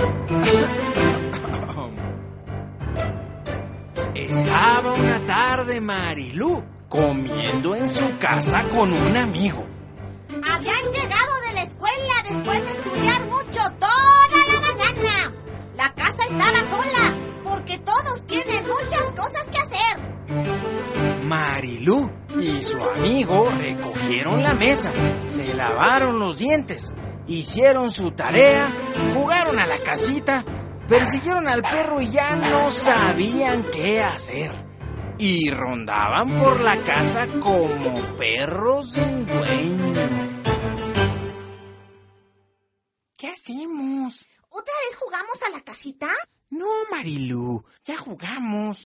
Estaba una tarde Marilú comiendo en su casa con un amigo. Habían llegado de la escuela después de estudiar mucho toda la mañana. La casa estaba sola porque todos tienen muchas cosas que hacer. Marilú y su amigo recogieron la mesa, se lavaron los dientes, hicieron su tarea, jugaron a la casita, persiguieron al perro y ya no sabían qué hacer. Y rondaban por la casa como perros sin dueño. ¿Qué hacemos? ¿Otra vez jugamos a la casita? No, Marilú, ya jugamos.